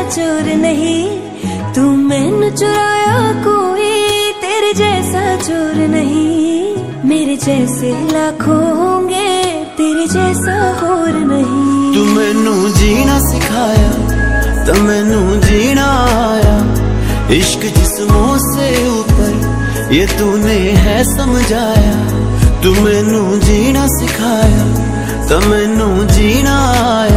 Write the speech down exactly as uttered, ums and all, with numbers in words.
चोर नहीं, तू मैनू चुराया कोई तेरे जैसा चोर नहीं। मेरे जैसे लाखों होंगे, तेरे जैसा और नहीं। तू मैनू जीना सिखाया तो मैनू जीना आया, इश्क जिस्मों से ऊपर ये तूने है समझाया। तू मैनू जीना सिखाया तो मैनू जीना आया,